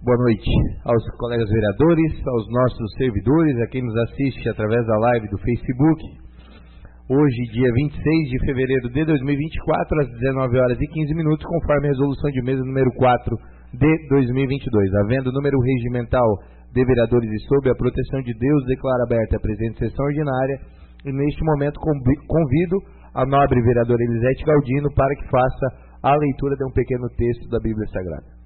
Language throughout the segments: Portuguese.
Boa noite aos colegas vereadores, aos nossos servidores, a quem nos assiste através da live do Facebook. Hoje, dia 26 de fevereiro de 2024, às 19h15, conforme a resolução de mesa número 4 de 2022. Havendo número regimental de vereadores e sob a proteção de Deus, declaro aberta a presente sessão ordinária e neste momento convido a nobre vereadora Elisete Galdino para que faça a leitura de um pequeno texto da Bíblia Sagrada.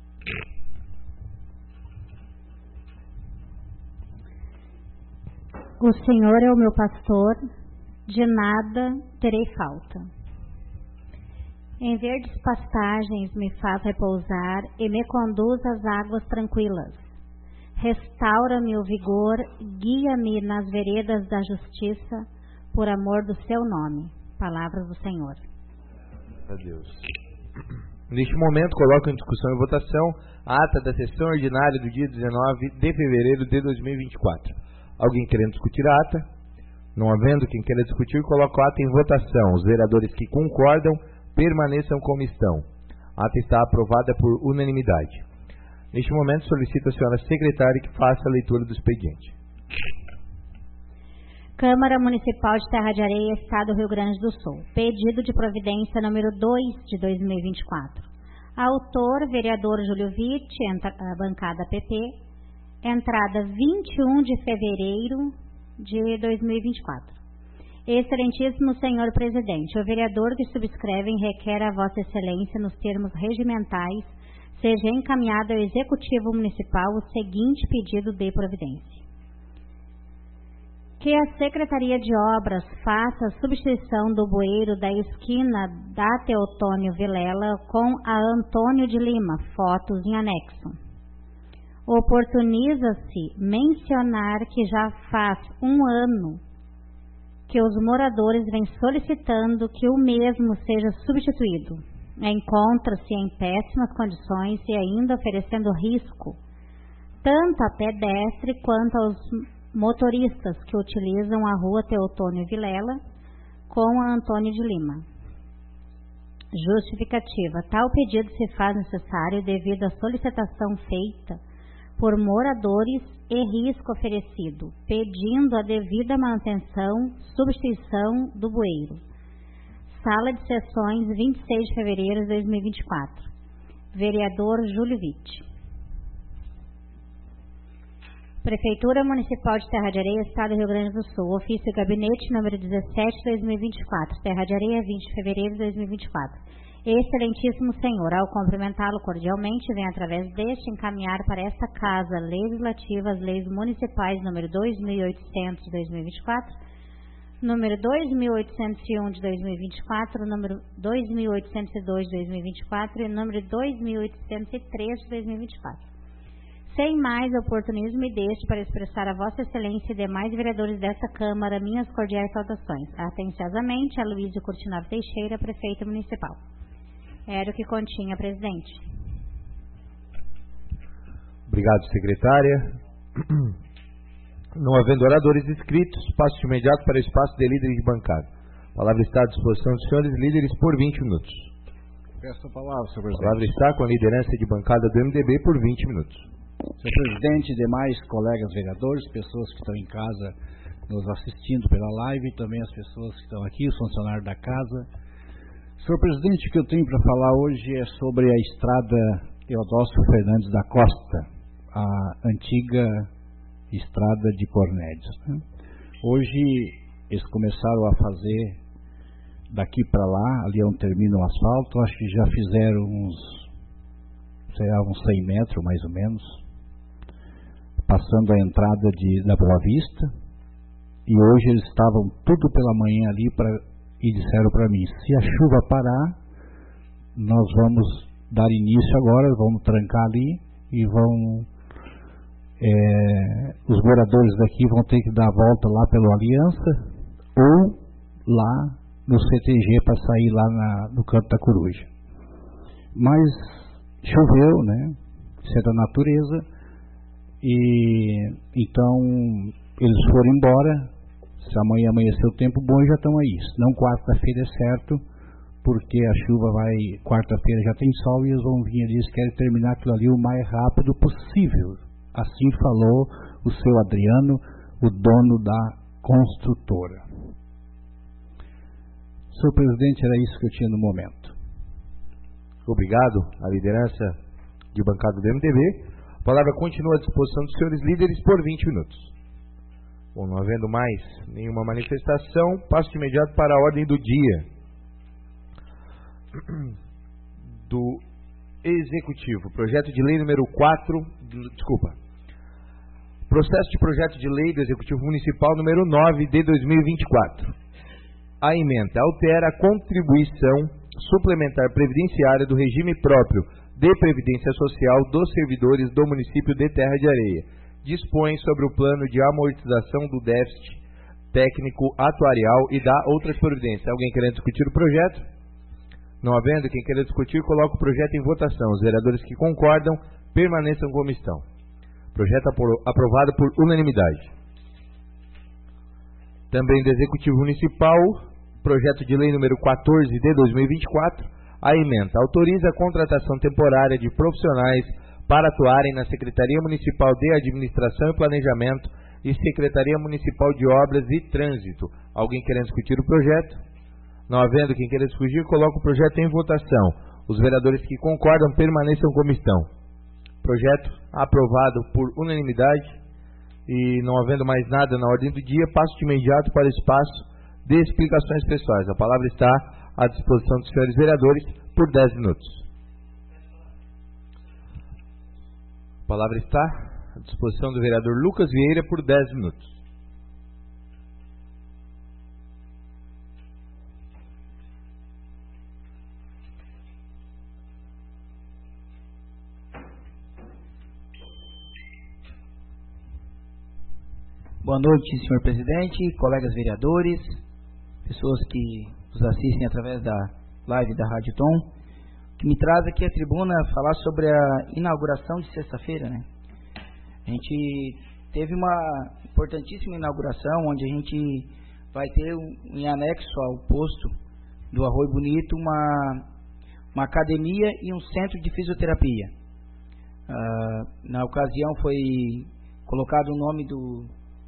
O Senhor é o meu pastor, de nada terei falta. Em verdes pastagens me faz repousar e me conduz às águas tranquilas. Restaura-me o vigor, guia-me nas veredas da justiça, por amor do seu nome. Palavras do Senhor. A Deus. Neste momento, coloco em discussão e votação a ata da sessão ordinária do dia 19 de fevereiro de 2024. Alguém querendo discutir a ata? Não havendo quem queira discutir, coloco a ata em votação. Os vereadores que concordam permaneçam como estão. A ata está aprovada por unanimidade. Neste momento, solicito a senhora secretária que faça a leitura do expediente. Câmara Municipal de Terra de Areia, Estado do Rio Grande do Sul. Pedido de providência número 2 de 2024. Autor, vereador Júlio Vitti, bancada PP. Entrada 21 de fevereiro de 2024. Excelentíssimo senhor presidente, o vereador que subscrevem requer a vossa excelência nos termos regimentais seja encaminhado ao Executivo Municipal o seguinte pedido de providência. Que a Secretaria de Obras faça a substituição do bueiro da esquina da Teotônio Vilela com a Antônio de Lima, fotos em anexo. Oportuniza-se mencionar que já faz um ano que os moradores vêm solicitando que o mesmo seja substituído. Encontra-se em péssimas condições e ainda oferecendo risco, tanto a pedestre quanto aos motoristas que utilizam a rua Teotônio Vilela com a Antônio de Lima. Justificativa. Tal pedido se faz necessário devido à solicitação feita por moradores e risco oferecido, pedindo a devida manutenção, substituição do bueiro. Sala de Sessões, 26 de fevereiro de 2024. Vereador Júlio Vitti. Prefeitura Municipal de Terra de Areia, Estado do Rio Grande do Sul. Ofício Gabinete número 17 de 2024. Terra de Areia, 20 de fevereiro de 2024. Excelentíssimo senhor, ao cumprimentá-lo cordialmente, vem através deste encaminhar para esta Casa Legislativa as leis municipais número 2.800 de 2024, número 2.801 de 2024, número 2.802 de 2024 e número 2.803 de 2024. Sem mais oportunismo, me deixe para expressar a Vossa Excelência e demais vereadores desta Câmara minhas cordiais saudações. Atenciosamente, Aloísio Curtinov Teixeira, Prefeito Municipal. Era o que continha, presidente. Obrigado, secretária. Não havendo oradores inscritos, passo de imediato para o espaço de líderes de bancada. A palavra está à disposição dos senhores líderes por 20 minutos. Peço a palavra, senhor presidente. A palavra está com a liderança de bancada do MDB por 20 minutos. Senhor presidente, demais colegas vereadores, pessoas que estão em casa nos assistindo pela live e também as pessoas que estão aqui, os funcionários da casa. Senhor presidente, o que eu tenho para falar hoje é sobre a estrada Eudócio Fernandes da Costa, a antiga estrada de Cornélios, né? Hoje eles começaram a fazer daqui para lá, ali onde termina o asfalto, acho que já fizeram uns 100 metros mais ou menos, passando a entrada da Boa Vista, e hoje eles estavam tudo pela manhã ali e disseram para mim, se a chuva parar, nós vamos dar início agora, vamos trancar ali e os moradores daqui vão ter que dar a volta lá pela Aliança ou lá no CTG para sair lá no Canto da Coruja. Mas choveu, né? Isso é da natureza, e então eles foram embora. Se amanhã amanhecer o tempo bom, já estão aí. Se não, quarta-feira é certo, porque a chuva vai, quarta-feira já tem sol e eles vão vir ali, eles querem terminar aquilo ali o mais rápido possível. Assim falou o seu Adriano, o dono da construtora. Senhor presidente, era isso que eu tinha no momento. Obrigado à liderança de bancada do MDB. A palavra continua à disposição dos senhores líderes por 20 minutos. Bom, não havendo mais nenhuma manifestação, passo de imediato para a ordem do dia do Executivo. Projeto de lei número 4, processo de projeto de lei do Executivo Municipal número 9 de 2024. A ementa altera a contribuição suplementar previdenciária do regime próprio de previdência social dos servidores do município de Terra de Areia. Dispõe sobre o plano de amortização do déficit técnico atuarial e dá outras providências. Alguém querendo discutir o projeto? Não havendo quem queira discutir, coloca o projeto em votação. Os vereadores que concordam permaneçam como estão. Projeto aprovado por unanimidade. Também do Executivo Municipal, projeto de lei número 14 de 2024, a ementa autoriza a contratação temporária de profissionais para atuarem na Secretaria Municipal de Administração e Planejamento e Secretaria Municipal de Obras e Trânsito. Alguém querendo discutir o projeto? Não havendo quem queira discutir, coloca o projeto em votação. Os vereadores que concordam permaneçam como estão. Projeto aprovado por unanimidade. E não havendo mais nada na ordem do dia, passo de imediato para o espaço de explicações pessoais. A palavra está à disposição dos senhores vereadores por 10 minutos. A palavra está à disposição do vereador Lucas Vieira por 10 minutos. Boa noite, senhor presidente, colegas vereadores, pessoas que nos assistem através da live da Rádio Tom, que me traz aqui a tribuna falar sobre a inauguração de sexta-feira, né? A gente teve uma importantíssima inauguração, onde a gente vai ter em anexo ao posto do Arroio Bonito uma academia e um centro de fisioterapia. Na ocasião foi colocado o nome do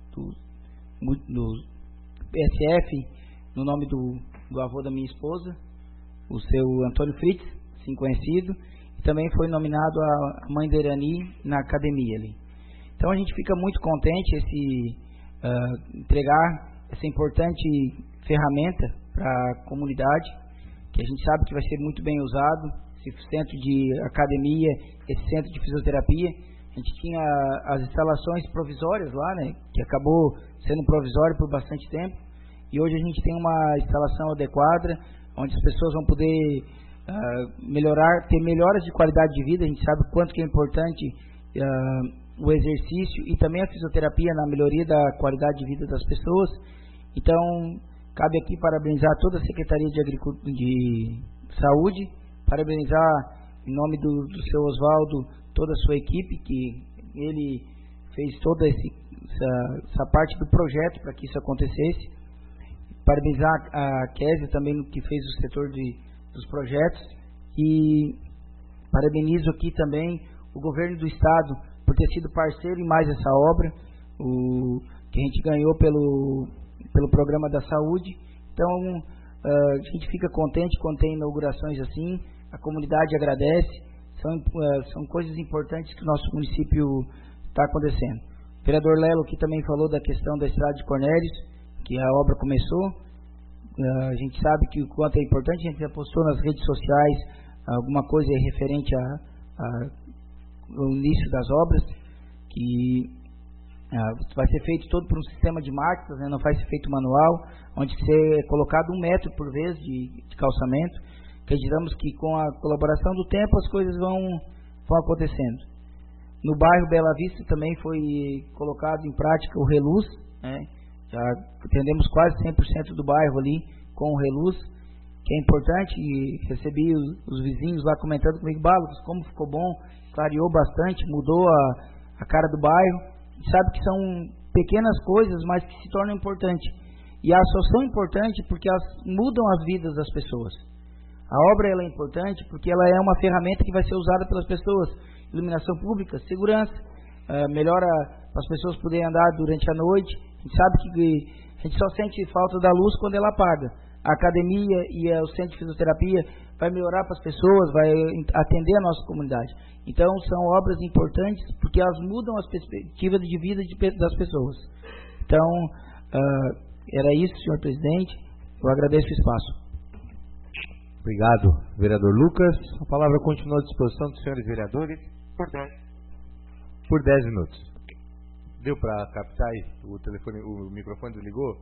PSF no nome do avô da minha esposa, o seu Antônio Fritz, assim conhecido, e também foi nominado a mãe da Irani na academia ali. Então a gente fica muito contente entregar essa importante ferramenta para a comunidade, que a gente sabe que vai ser muito bem usado, esse centro de academia, esse centro de fisioterapia. A gente tinha as instalações provisórias lá, né, que acabou sendo provisório por bastante tempo, e hoje a gente tem uma instalação adequada, onde as pessoas vão poder ter melhoras de qualidade de vida. A gente sabe o quanto que é importante o exercício e também a fisioterapia na melhoria da qualidade de vida das pessoas. Então, cabe aqui parabenizar toda a Secretaria de Saúde, parabenizar em nome do seu Oswaldo, toda a sua equipe, que ele fez toda essa parte do projeto para que isso acontecesse. Parabenizar a Kézia também, que fez o setor dos projetos, e parabenizo aqui também o governo do estado por ter sido parceiro em mais essa obra, que a gente ganhou pelo programa da saúde. Então a gente fica contente quando tem inaugurações assim, a comunidade agradece. São coisas importantes que o nosso município está acontecendo. O vereador Lelo aqui também falou da questão da estrada de Cornélios, que a obra começou. A gente sabe que o quanto é importante, a gente já postou nas redes sociais alguma coisa referente ao início das obras, que vai ser feito todo por um sistema de máquinas, né? Não vai ser feito manual, onde ser colocado 1 metro por vez de calçamento. Acreditamos que com a colaboração do tempo as coisas vão acontecendo. No bairro Bela Vista também foi colocado em prática o reluz, né? Já atendemos quase 100% do bairro ali com o reluz, que é importante. E recebi os vizinhos lá comentando comigo: Balos, como ficou bom, clareou bastante, mudou a cara do bairro. A gente sabe que são pequenas coisas, mas que se tornam importantes. E elas só são importantes porque elas mudam as vidas das pessoas. A obra ela é importante porque ela é uma ferramenta que vai ser usada pelas pessoas. Iluminação pública, segurança, melhora para as pessoas poderem andar durante a noite. A gente sabe que a gente só sente falta da luz quando ela apaga. A academia e o centro de fisioterapia vai melhorar para as pessoas, vai atender a nossa comunidade. Então, são obras importantes porque elas mudam as perspectivas de vida das pessoas. Então, era isso, senhor presidente. Eu agradeço o espaço. Obrigado, vereador Lucas. A palavra continua à disposição dos senhores vereadores por 10 minutos. Deu para captar o telefone, o microfone desligou?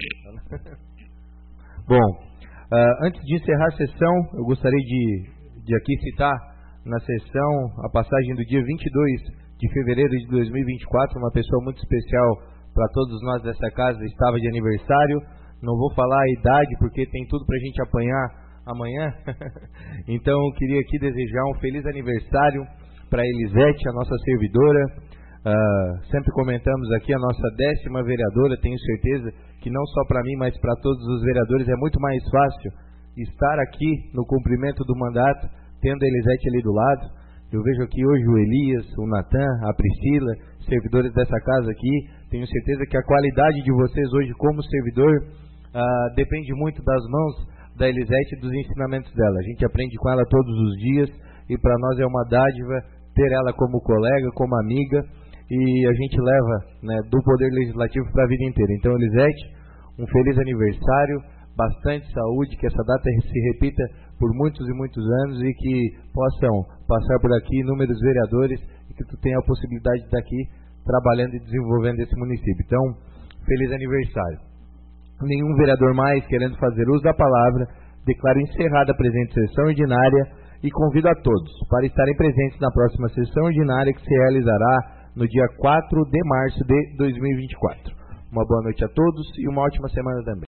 Bom, antes de encerrar a sessão, eu gostaria de aqui citar na sessão a passagem do dia 22 de fevereiro de 2024, uma pessoa muito especial para todos nós dessa casa, estava de aniversário. Não vou falar a idade porque tem tudo para a gente apanhar amanhã. Então eu queria aqui desejar um feliz aniversário para Elisete, a nossa servidora. Sempre comentamos aqui a nossa 10ª vereadora. Tenho certeza que não só para mim, mas para todos os vereadores é muito mais fácil estar aqui no cumprimento do mandato tendo a Elisete ali do lado. Eu vejo aqui hoje o Elias, o Natan, a Priscila, servidores dessa casa aqui. Tenho certeza que a qualidade de vocês hoje como servidor depende muito das mãos da Elisete e dos ensinamentos dela. A gente aprende com ela todos os dias e para nós é uma dádiva ter ela como colega, como amiga, e a gente leva, do Poder Legislativo para a vida inteira. Então, Elisete, um feliz aniversário, bastante saúde, que essa data se repita por muitos e muitos anos e que possam passar por aqui inúmeros vereadores e que tu tenha a possibilidade de estar aqui trabalhando e desenvolvendo esse município. Então, feliz aniversário. Nenhum vereador mais querendo fazer uso da palavra, declaro encerrada a presente sessão ordinária e convido a todos para estarem presentes na próxima sessão ordinária que se realizará no dia 4 de março de 2024. Uma boa noite a todos e uma ótima semana também.